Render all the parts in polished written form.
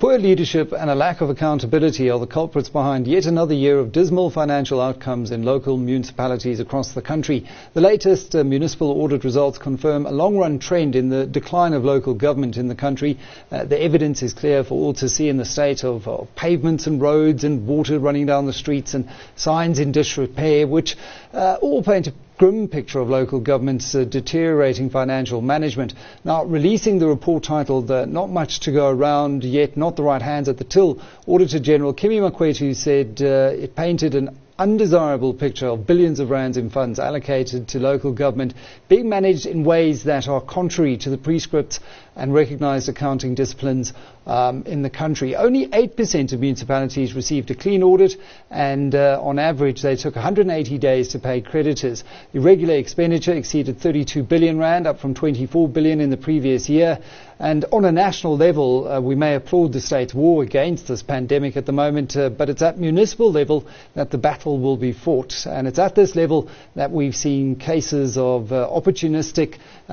Poor leadership and a lack of accountability are the culprits behind yet another year of dismal financial outcomes in local municipalities across the country. The latest municipal audit results confirm a long-run trend in the decline of local government in the country. The evidence is clear for all to see in the state of pavements and roads and water running down the streets and signs in disrepair, which all paint a grim picture of local government's deteriorating financial management. Now, releasing the report titled Not Much to Go Around, Yet Not the Right Hands at the Till, Auditor General Kimi Makwetu said it painted an undesirable picture of billions of rands in funds allocated to local government being managed in ways that are contrary to the prescripts and recognised accounting disciplines in the country. Only 8% of municipalities received a clean audit, and on average they took 180 days to pay creditors. Irregular expenditure exceeded 32 billion rand, up from 24 billion in the previous year. And on a national level, we may applaud the state's war against this pandemic at the moment, but it's at municipal level that the battle will be fought. And it's at this level that we've seen cases of opportunistic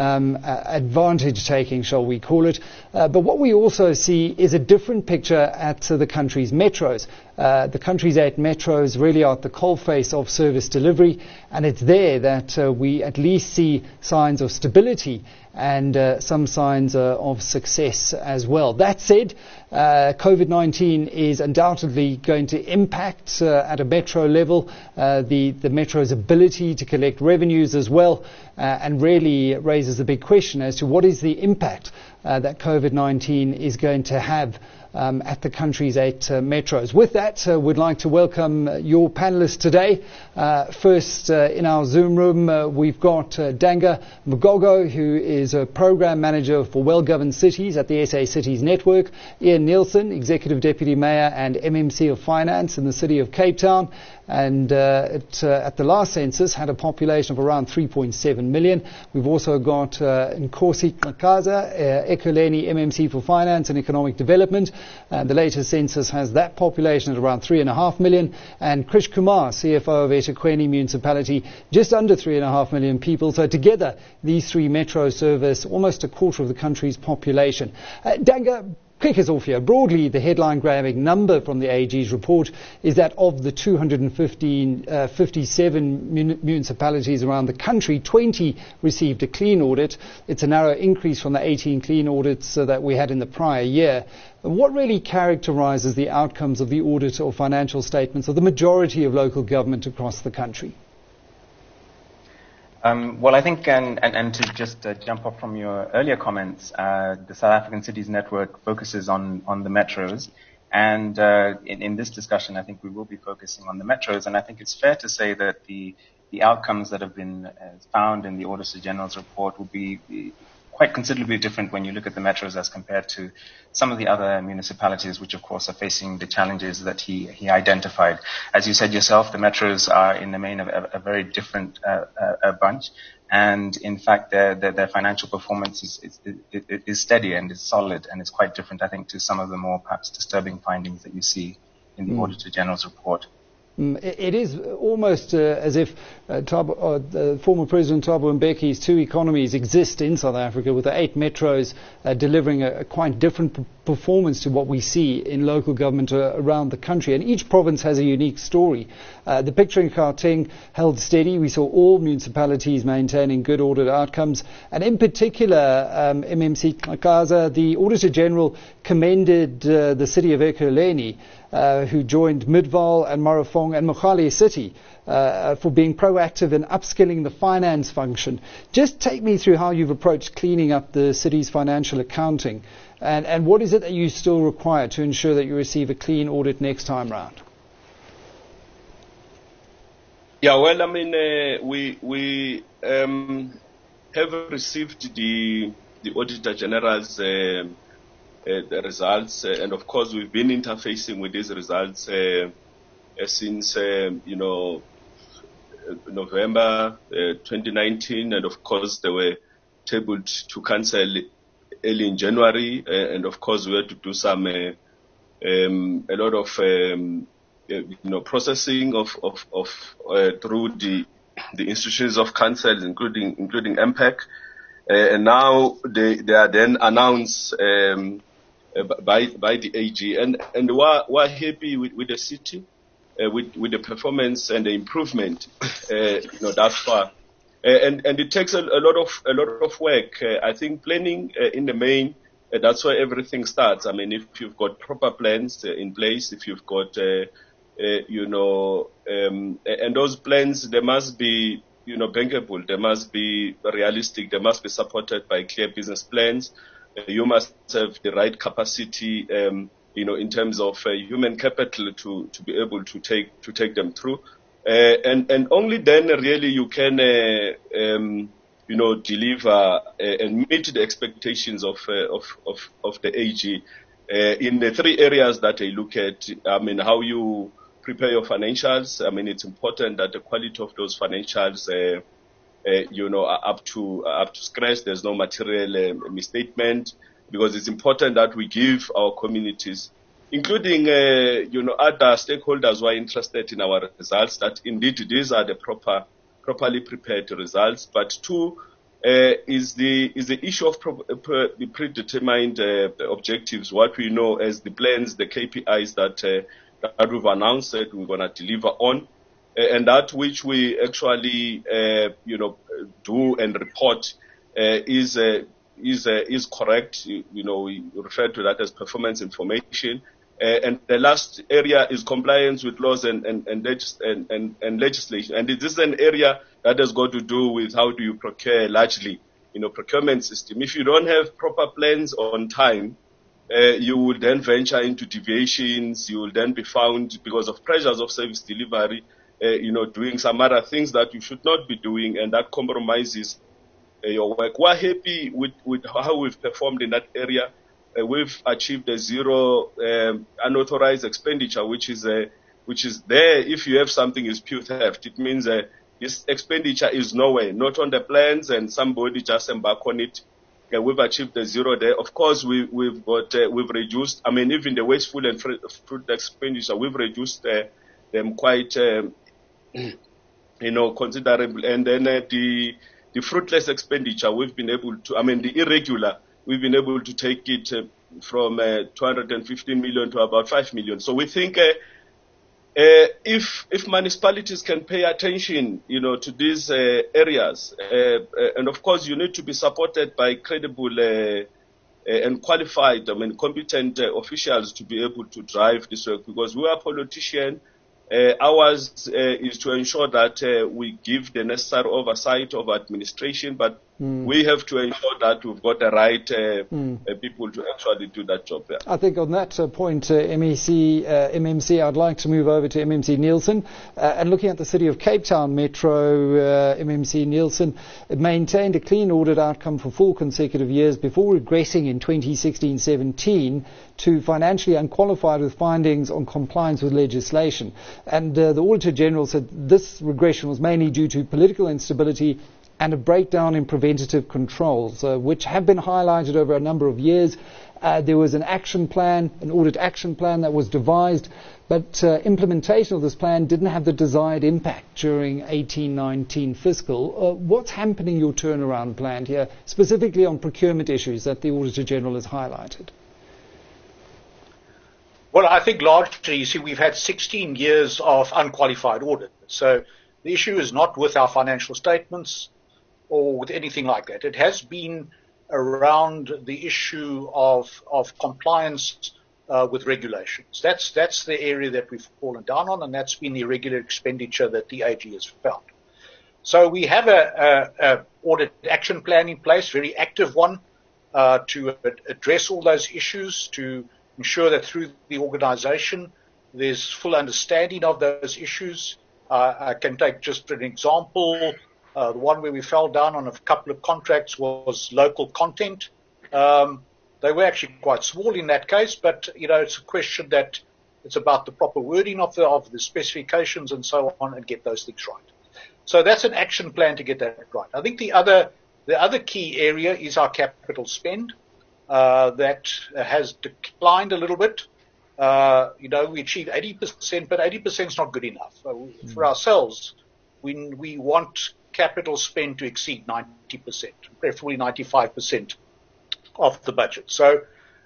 advantage taking, shall we call it. But what we also see is a different picture at the country's metros. The country's 8 metros really are at the coalface of service delivery, and it's there that we at least see signs of stability and some signs of success as well. That said, COVID-19 is undoubtedly going to impact at a metro level the metro's ability to collect revenues as well, and really raises the big question as to what is the impact that COVID-19 is going to have at the country's 8 metros. With that, we'd like to welcome your panelists today. First, in our Zoom room, we've got Danga Mgogo, who is a Program Manager for Well-Governed Cities at the SA Cities Network, Ian Nielsen, Executive Deputy Mayor and MMC of Finance in the City of Cape Town, and at the last census had a population of around 3.7 million. We've also got Nkosi Xhakaza, Ekurhuleni MMC for Finance and Economic Development. The latest census has that population at around 3.5 million. And Krish Kumar, CFO of eThekwini Municipality, just under 3.5 million people. So together, these 3 metros service almost a quarter of the country's population. Danga, kick us off here. Broadly, the headline-grabbing number from the AG's report is that of the 257 municipalities around the country, 20 received a clean audit. It's a narrow increase from the 18 clean audits that we had in the prior year. What really characterises the outcomes of the audit or financial statements of the majority of local government across the country? Well, I think, and to just jump off from your earlier comments, the South African Cities Network focuses on the metros. And in this discussion, I think we will be focusing on the metros. And I think it's fair to say that the outcomes that have been found in the Auditor General's report will be quite considerably different when you look at the metros as compared to some of the other municipalities, which of course are facing the challenges that he identified. As you said yourself, the metros are in the main a very different bunch, and in fact their financial performance is steady and is solid, and it's quite different, I think, to some of the more perhaps disturbing findings that you see in the Auditor General's report. It is almost as if former President Thabo Mbeki's 2 economies exist in South Africa, with the 8 metros delivering a quite different performance to what we see in local government around the country. And each province has a unique story. The picture in Gauteng held steady. We saw all municipalities maintaining good audit outcomes. And in particular, MMC Xhakaza, the Auditor General commended the city of Ekurhuleni, who joined Midvaal and Marafong and Mogale City for being proactive in upskilling the finance function. Just take me through how you've approached cleaning up the city's financial accounting, and what is it that you still require to ensure that you receive a clean audit next time round? Yeah, well, I mean, we have received the Auditor General's the results, and of course we've been interfacing with these results since November 2019, and of course they were tabled to council early in January, and of course we had to do some a lot of processing of through the institutions of council, including MPEC, and now they are then announced by the AG, and we're happy with the city, with the performance and the improvement, thus far. And it takes a lot of work. I think planning in the main, that's where everything starts. I mean, if you've got proper plans in place, if you've got, and those plans, they must be, bankable. They must be realistic. They must be supported by clear business plans. You must have the right capacity, in terms of human capital to be able to take them through. And only then really you can, deliver and meet the expectations of the AG. In the three areas that I look at, I mean, how you prepare your financials. I mean, it's important that the quality of those financials, are up to scratch. There's no material misstatement, because it's important that we give our communities, including, other stakeholders who are interested in our results, that indeed these are the properly prepared results. But two, is the issue of the predetermined objectives, what we know as the plans, the KPIs that we've announced that we're going to deliver on, and that which we actually, do and report is correct. We refer to that as performance information. And the last area is compliance with laws and legislation. And this is an area that has got to do with how do you procure largely, procurement system. If you don't have proper plans on time, you will then venture into deviations. You will then be found, because of pressures of service delivery, doing some other things that you should not be doing, and that compromises your work. We're happy with how we've performed in that area. We've achieved a zero unauthorized expenditure, which is there. If you have something is pure theft, it means this expenditure is nowhere, not on the plans, and somebody just embark on it. We've achieved a zero there. Of course, we've reduced. I mean, even the wasteful and fruit expenditure, we've reduced them quite, considerably. And then the fruitless expenditure, we've been able to. I mean, the irregular, we've been able to take it from 215 million to about 5 million. So we think if municipalities can pay attention, to these areas, and of course you need to be supported by credible and qualified, competent officials to be able to drive this work, because we are politicians. Ours is to ensure that we give the necessary oversight of administration, but we have to ensure that we've got the right people to actually do that job there. I think on that point, MMC, I'd like to move over to MMC Nielsen. And looking at the City of Cape Town Metro, MMC Nielsen maintained a clean audit outcome for 4 consecutive years before regressing in 2016-17 to financially unqualified with findings on compliance with legislation. And the Auditor General said this regression was mainly due to political instability and a breakdown in preventative controls, which have been highlighted over a number of years. There was an action plan, an audit action plan that was devised, but implementation of this plan didn't have the desired impact during 18-19 fiscal. What's hampering your turnaround plan here, specifically on procurement issues that the Auditor General has highlighted? Well, I think largely, we've had 16 years of unqualified audit. So the issue is not with our financial statements or with anything like that. It has been around the issue of compliance with regulations. That's the area that we've fallen down on, and that's been the irregular expenditure that the AG has found. So we have a audit action plan in place, very active one, to address all those issues, to ensure that through the organization there's full understanding of those issues. I can take just an example. The one where we fell down on a couple of contracts was local content. They were actually quite small in that case, but it's a question that it's about the proper wording of the specifications and so on, and get those things right. So that's an action plan to get that right. I think the other key area is our capital spend. That has declined a little bit. We achieved 80%, but 80% is not good enough. For ourselves, we want capital spend to exceed 90%, preferably 95% of the budget. So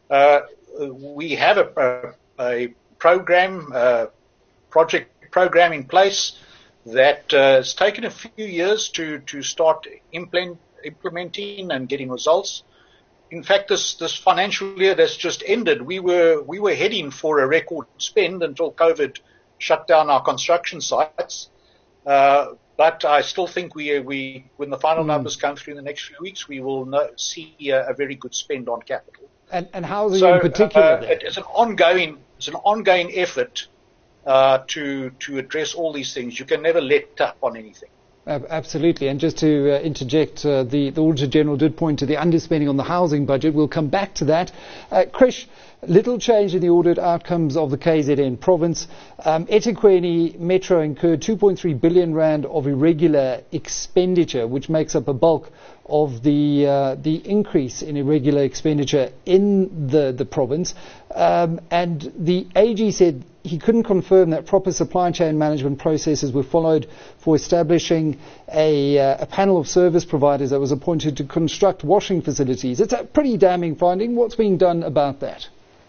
We have a program, project program in place that has taken a few years to start implementing and getting results. In fact, this financial year that's just ended, we were heading for a record spend until COVID shut down our construction sites. But I still think when the final numbers come through in the next few weeks, we will see a very good spend on capital. And housing in particular. It's an ongoing effort to address all these things. You can never let up on anything. Absolutely. And just to interject, the Auditor General did point to the underspending on the housing budget. We'll come back to that. Krish, little change in the audit outcomes of the KZN province. eThekwini Metro incurred 2.3 billion rand of irregular expenditure, which makes up a bulk of the increase in irregular expenditure in the province. And the AG said he couldn't confirm that proper supply chain management processes were followed for establishing a panel of service providers that was appointed to construct washing facilities. It's a pretty damning finding. What's being done about that?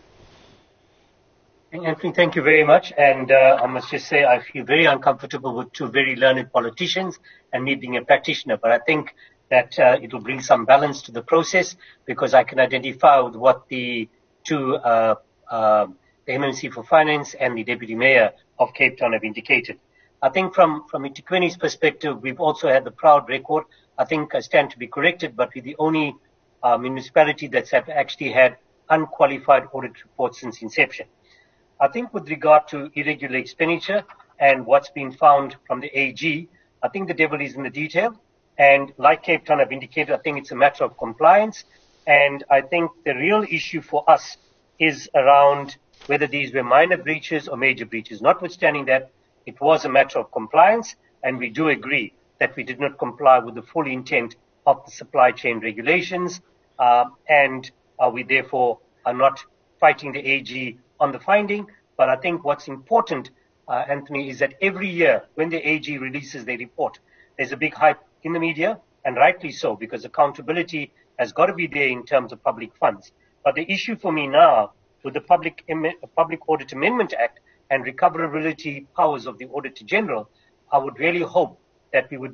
Anthony, thank you very much. And I must just say I feel very uncomfortable with two very learned politicians and me being a practitioner. But I think that it will bring some balance to the process because I can identify with what the two, the MMC for Finance and the Deputy Mayor of Cape Town have indicated. I think from eThekwini's perspective, we've also had the proud record. I think I stand to be corrected, but we're the only municipality that's actually had unqualified audit reports since inception. I think with regard to irregular expenditure and what's been found from the AG, I think the devil is in the detail. And like Cape Town have indicated, I think it's a matter of compliance. And I think the real issue for us is around whether these were minor breaches or major breaches. Notwithstanding that, it was a matter of compliance, and we do agree that we did not comply with the full intent of the supply chain regulations, and we therefore are not fighting the AG on the finding. But I think what's important, Anthony, is that every year when the AG releases their report, there's a big hype in the media, and rightly so, because accountability has got to be there in terms of public funds. But the issue for me now, with the Public Audit Amendment Act and recoverability powers of the Auditor General, I would really hope that we would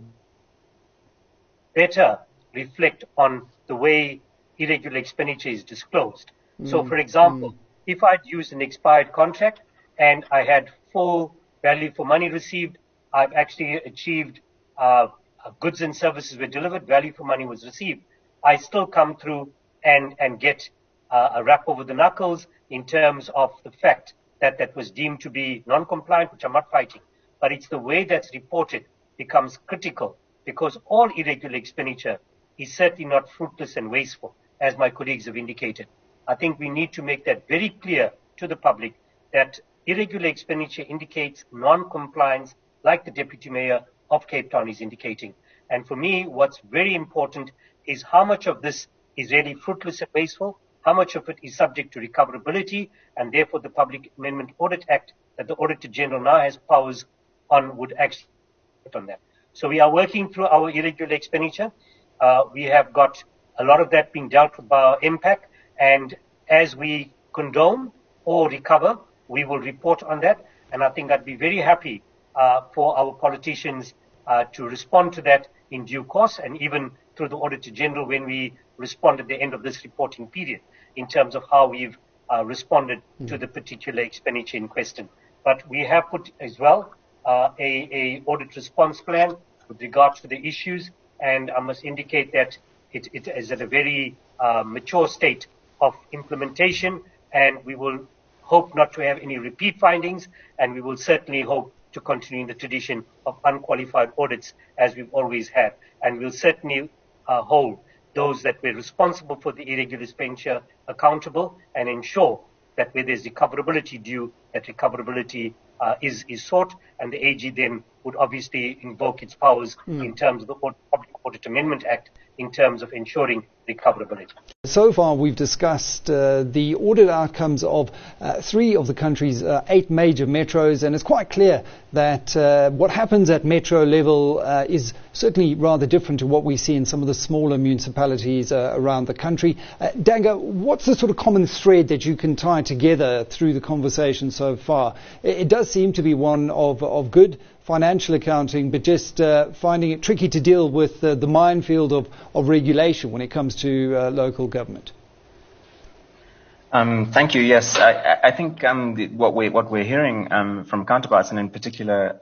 better reflect on the way irregular expenditure is disclosed. So, for example, if I'd used an expired contract and I had full value for money received, I've actually achieved goods and services were delivered, value for money was received. I still come through and get a rap over the knuckles in terms of the fact that that was deemed to be non-compliant, which I'm not fighting. But it's the way that's reported becomes critical because all irregular expenditure is certainly not fruitless and wasteful, as my colleagues have indicated. I think we need to make that very clear to the public that irregular expenditure indicates non-compliance, like the Deputy Mayor of Cape Town is indicating. And for me, what's very important is how much of this is really fruitless and wasteful, how much of it is subject to recoverability, and therefore the Public Amendment Audit Act that the Auditor General now has powers on would actually on that. So we are working through our irregular expenditure. We have got a lot of that being dealt with by our MPAC, and as we condone or recover, we will report on that. And I think I'd be very happy for our politicians to respond to that in due course, and even through the Auditor General when we respond at the end of this reporting period in terms of how we've responded to the particular expenditure in question. But we have put as well a audit response plan with regard to the issues, and I must indicate that it is at a very mature state of implementation, and we will hope not to have any repeat findings, and we will certainly hope to continue in the tradition of unqualified audits as we've always had. And we'll certainly hold those that were responsible for the irregular expenditure accountable and ensure that where there's recoverability due, that recoverability is sought, and the AG then would obviously invoke its powers in terms of the Public Audit Amendment Act in terms of ensuring recoverability. So far, we've discussed the audit outcomes of 3 of the country's 8 major metros, and it's quite clear that what happens at metro level is certainly rather different to what we see in some of the smaller municipalities around the country. Danga, what's the sort of common thread that you can tie together through the conversation so far? It does seem to be one of good financial accounting, but just finding it tricky to deal with the minefield of regulation when it comes to local government. Thank you. Yes, I think what we're hearing from counterparts, and in particular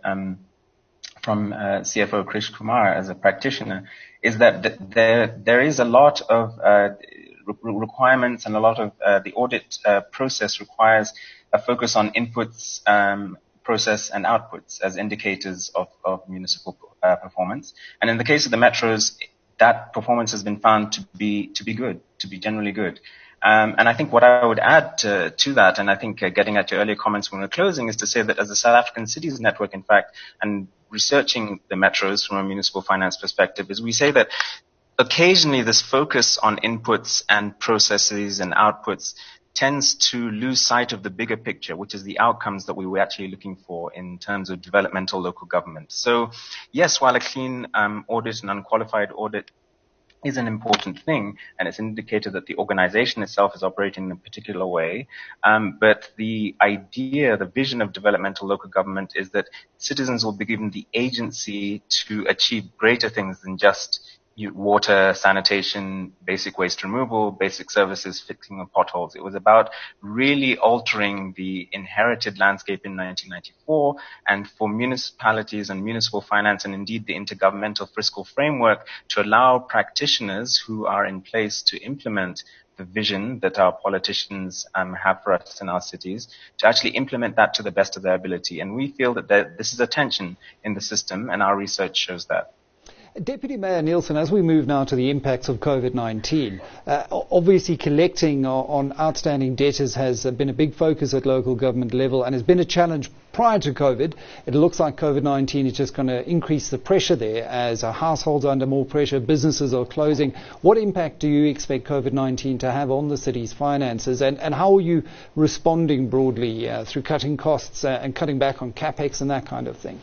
from CFO Krish Kumar as a practitioner, is that there is a lot of requirements, and a lot of the audit process requires a focus on inputs, process and outputs as indicators of municipal performance. And in the case of the metros, that performance has been found to be good, to be generally good. And I think what I would add to that, and I think getting at your earlier comments when we're closing, is to say that as a South African Cities Network, in fact, and researching the metros from a municipal finance perspective, is we say that occasionally this focus on inputs and processes and outputs tends to lose sight of the bigger picture, which is the outcomes that we were actually looking for in terms of developmental local government. So yes, while a clean audit and unqualified audit is an important thing, and it's an indicator that the organization itself is operating in a particular way, but the idea, the vision of developmental local government is that citizens will be given the agency to achieve greater things than just water, sanitation, basic waste removal, basic services, fixing of potholes. It was about really altering the inherited landscape in 1994, and for municipalities and municipal finance, and indeed the intergovernmental fiscal framework, to allow practitioners who are in place to implement the vision that our politicians have for us in our cities, to actually implement that to the best of their ability. And we feel that this is a tension in the system, and our research shows that. Deputy Mayor Nielsen, as we move now to the impacts of COVID-19, obviously collecting on outstanding debtors has been a big focus at local government level and has been a challenge prior to COVID. It looks like COVID-19 is just going to increase the pressure there as households are under more pressure, businesses are closing. What impact do you expect COVID-19 to have on the city's finances, and how are you responding broadly through cutting costs and cutting back on capex and that kind of thing?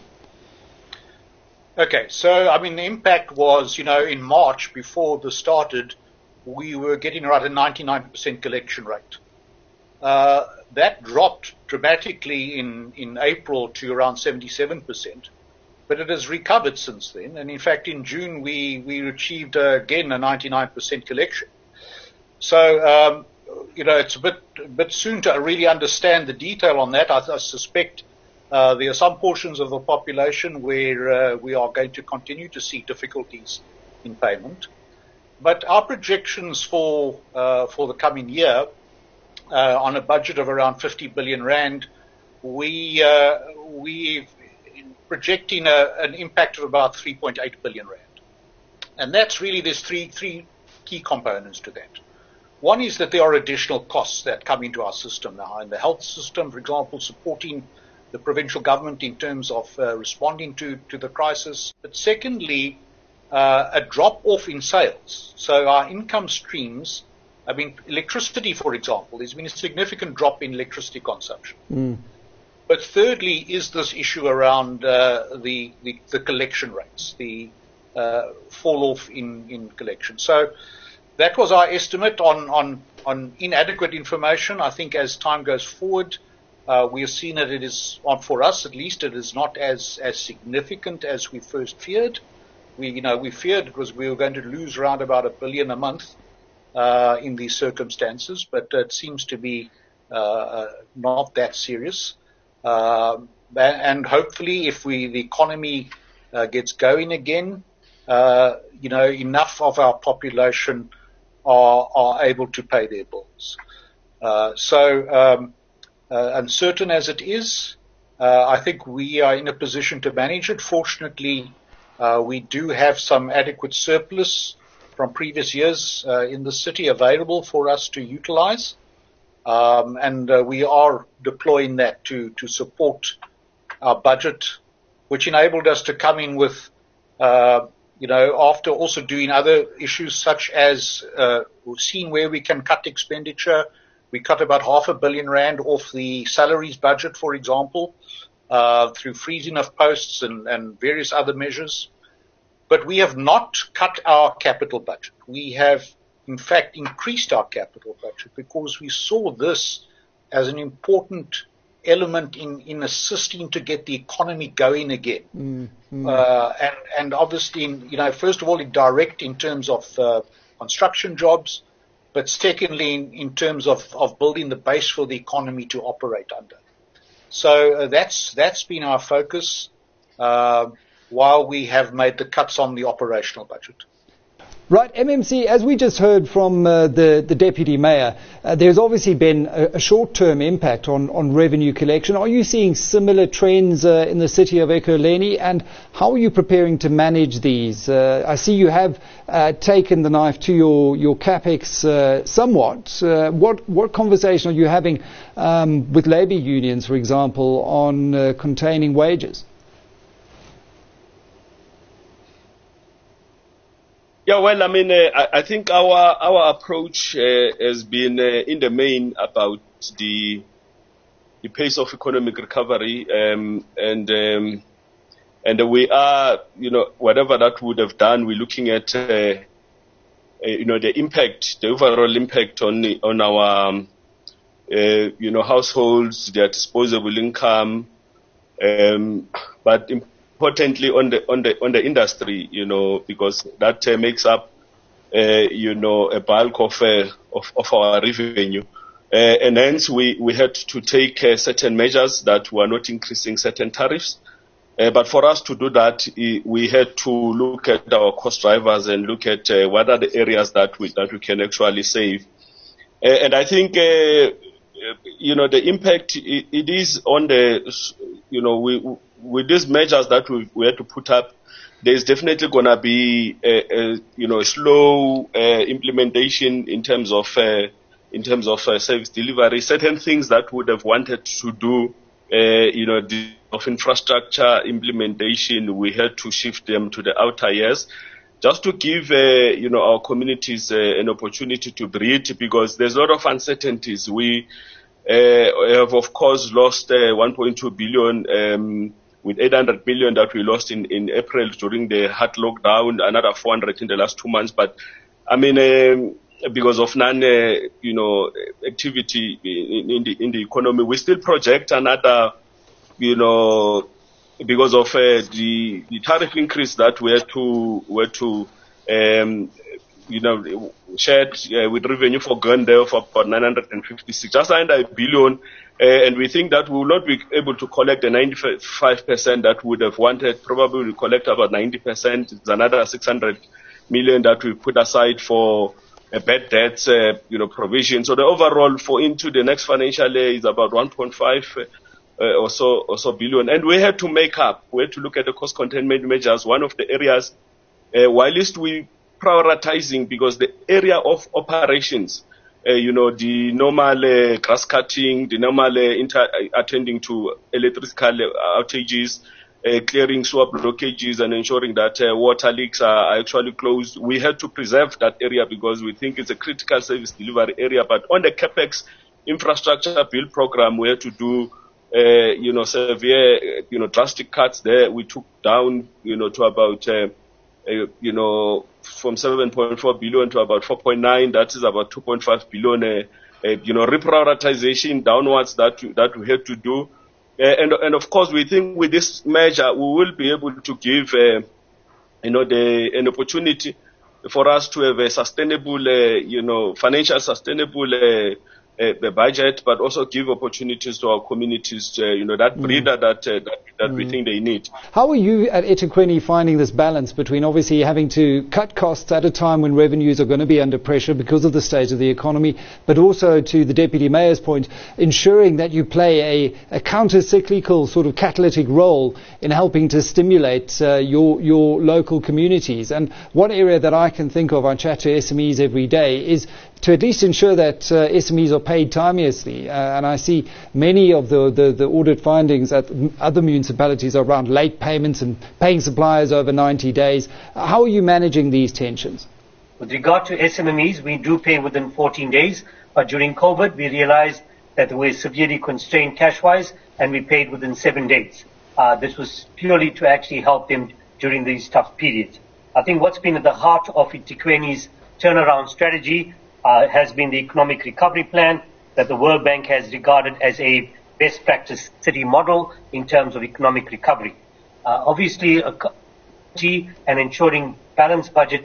Okay, so, I mean, the impact was, in March, before this started, we were getting around a 99% collection rate. That dropped dramatically in April to around 77%, but it has recovered since then. And in fact, in June, we achieved again a 99% collection. So, it's a bit soon to really understand the detail on that. I suspect there are some portions of the population where we are going to continue to see difficulties in payment. But our projections for the coming year, on a budget of around 50 billion rand, we're projecting an impact of about 3.8 billion rand. And that's really, there's three key components to that. One is that there are additional costs that come into our system now. In the health system, for example, supporting the provincial government in terms of responding to the crisis. But secondly, a drop-off in sales. So our income streams, I mean, electricity, for example, there's been a significant drop in electricity consumption. But thirdly is this issue around the collection rates, the fall-off in collection. So that was our estimate on inadequate information. I think as time goes forward, we have seen that it is, for us at least, it is not as significant as we first feared. We feared because we were going to lose around about 1 billion a month in these circumstances, but it seems to be not that serious. And hopefully, if the economy gets going again, enough of our population are able to pay their bills. Uncertain as it is, I think we are in a position to manage it. Fortunately, we do have some adequate surplus from previous years in the city available for us to utilize. and we are deploying that to support our budget, which enabled us to come in with, after also doing other issues such as we've seen where we can cut expenditure. We cut about R500 million off the salaries budget, for example, through freezing of posts and various other measures. But we have not cut our capital budget. We have, in fact, increased our capital budget because we saw this as an important element in assisting to get the economy going again. And obviously, first of all, direct in terms of construction jobs, but secondly, in terms of building the base for the economy to operate under. So that's been our focus while we have made the cuts on the operational budget. Right, MMC, as we just heard from the Deputy Mayor, there's obviously been a short-term impact on revenue collection. Are you seeing similar trends in the city of Ekurhuleni, and how are you preparing to manage these? I see you have taken the knife to your capex somewhat. What conversation are you having with labour unions, for example, on containing wages? Yeah, well, I think our approach has been in the main about the pace of economic recovery, and we are, whatever that would have done, we're looking at, the impact, the overall impact on our, households, their disposable income, but importantly on the industry, because that makes up, a bulk of our revenue, and hence we had to take certain measures that were not increasing certain tariffs. But for us to do that, we had to look at our cost drivers and look at what are the areas that we can actually save. And I think, the impact it is on the, with these measures that we had to put up, there's definitely going to be a slow implementation in terms of service delivery. Certain things that would have wanted to do, of infrastructure implementation, we had to shift them to the outer years, just to give our communities an opportunity to breathe, because there's a lot of uncertainties. We have of course lost 1.2 billion. With 800 million that we lost in April during the hard lockdown, another 400 in the last 2 months. But because of activity in the economy, we still project another, because of the tariff increase that we had to shared with revenue for Gande of about 956, just under $1 billion. And we think that we will not be able to collect the 95% that we would have wanted. Probably we'll collect about 90%. It's another 600 million that we put aside for bad debts, provision. So the overall for into the next financial year is about 1.5 or so billion. And we had to make up. We had to look at the cost containment measures. One of the areas, while least we prioritizing, because the area of operations, the normal grass cutting, the normal attending to electrical outages, clearing sewer blockages, and ensuring that water leaks are actually closed. We had to preserve that area because we think it's a critical service delivery area. But on the CAPEX infrastructure build program, we had to do, severe, drastic cuts there. We took down, to about, from 7.4 billion to about 4.9. That is about 2.5 billion. Reprioritization downwards that we had to do, and of course we think with this measure we will be able to give an opportunity for us to have a sustainable, financial sustainable the budget, but also give opportunities to our communities, that breather that we think they need. How are you at eThekwini finding this balance between obviously having to cut costs at a time when revenues are going to be under pressure because of the state of the economy, but also, to the Deputy Mayor's point, ensuring that you play a counter-cyclical sort of catalytic role in helping to stimulate your local communities? And one area that I can think of, I chat to SMEs every day, is to at least ensure that SMEs are paid timeously. And I see many of the audit findings at other municipalities are around late payments and paying suppliers over 90 days. How are you managing these tensions? With regard to SMMEs, we do pay within 14 days, but during COVID, we realized that we were severely constrained cash-wise, and we paid within 7 days. This was purely to actually help them during these tough periods. I think what's been at the heart of eThekwini's turnaround strategy has been the economic recovery plan that the World Bank has regarded as a best practice city model in terms of economic recovery. Obviously, and ensuring balanced budget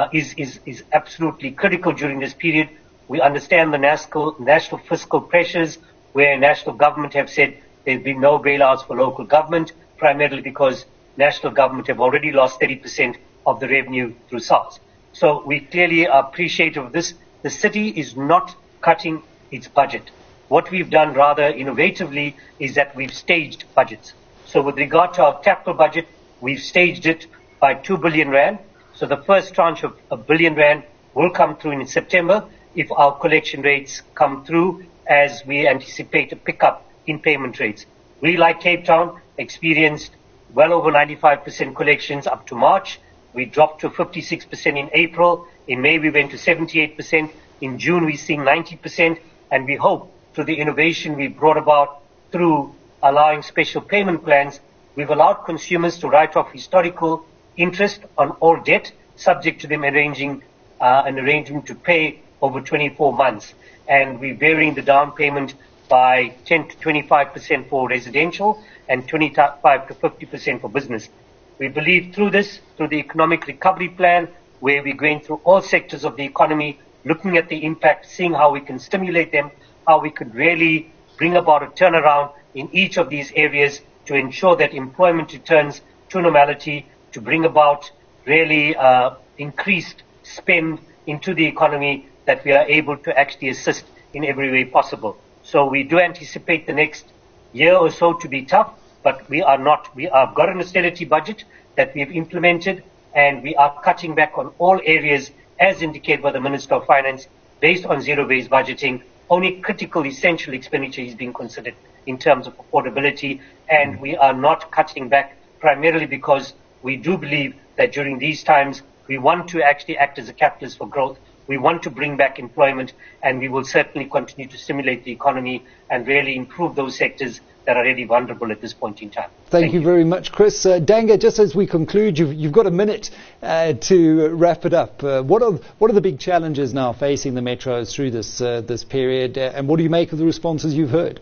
is absolutely critical during this period. We understand the national fiscal pressures where national government have said there'll be no bailouts for local government, primarily because national government have already lost 30% of the revenue through SARS. So we clearly are appreciative of this. The city is not cutting its budget. What we've done rather innovatively is that we've staged budgets. So with regard to our capital budget, we've staged it by 2 billion rand. So the first tranche of 1 billion rand will come through in September if our collection rates come through as we anticipate a pickup in payment rates. We, like Cape Town, experienced well over 95% collections up to March. We dropped to 56% in April. In May, we went to 78%. In June, we're seeing 90%. And we hope through the innovation we brought about through allowing special payment plans, we've allowed consumers to write off historical interest on all debt, subject to them arranging an arrangement to pay over 24 months. And we're varying the down payment by 10 to 25% for residential and 25 to 50% for business. We believe through this, through the economic recovery plan, where we're going through all sectors of the economy, looking at the impact, seeing how we can stimulate them, how we could really bring about a turnaround in each of these areas to ensure that employment returns to normality, to bring about really increased spend into the economy, that we are able to actually assist in every way possible. So we do anticipate the next year or so to be tough, but we are not. We have got an austerity budget that we have implemented, and we are cutting back on all areas as indicated by the Minister of Finance based on zero-based budgeting. Only critical, essential expenditure is being considered in terms of affordability, and we are not cutting back primarily because we do believe that during these times we want to actually act as a catalyst for growth. We want to bring back employment, and we will certainly continue to stimulate the economy and really improve those sectors that are really vulnerable at this point in time. Thank you very much, Chris. Danga, just as we conclude, you've got a minute to wrap it up. What are the big challenges now facing the metros through this period, and what do you make of the responses you've heard?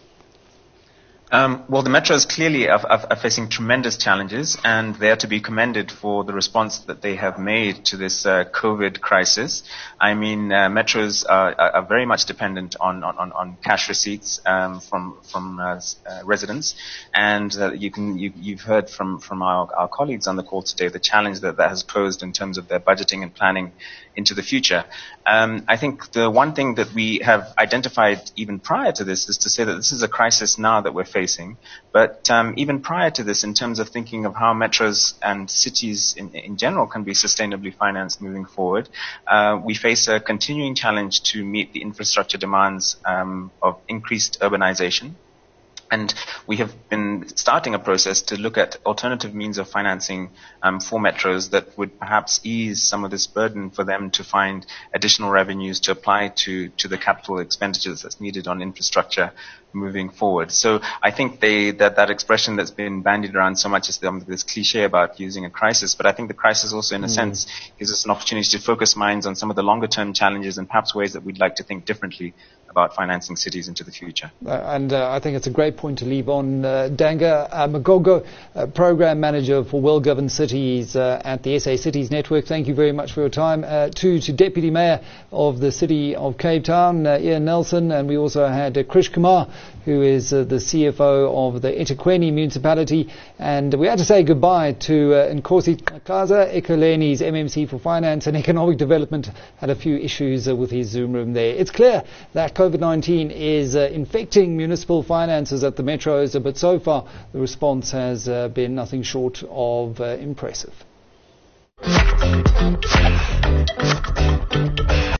Well, the metros clearly are facing tremendous challenges, and they are to be commended for the response that they have made to this COVID crisis. I mean, metros are very much dependent on cash receipts from residents, and you've heard from our colleagues on the call today the challenge that has posed in terms of their budgeting and planning into the future. I think the one thing that we have identified even prior to this is to say that this is a crisis now that we're facing, but even prior to this, in terms of thinking of how metros and cities in general can be sustainably financed moving forward, we face a continuing challenge to meet the infrastructure demands of increased urbanization. And we have been starting a process to look at alternative means of financing for metros that would perhaps ease some of this burden for them to find additional revenues to apply to the capital expenditures that's needed on infrastructure moving forward. So I think that expression that's been bandied around so much is this cliche about using a crisis, but I think the crisis also in a sense gives us an opportunity to focus minds on some of the longer term challenges and perhaps ways that we'd like to think differently about financing cities into the future. And I think it's a great point to leave on. Danga Magogo, Program Manager for Well-Governed Cities at the SA Cities Network, thank you very much for your time. To Deputy Mayor of the City of Cape Town, Ian Nelson, and we also had Krish Kumar, who is the CFO of the eThekwini municipality. And we had to say goodbye to Nkosi Xhakaza, Ekurhuleni's MMC for Finance and Economic Development, had a few issues with his Zoom room there. It's clear that COVID-19 is infecting municipal finances at the metros, but so far the response has been nothing short of impressive.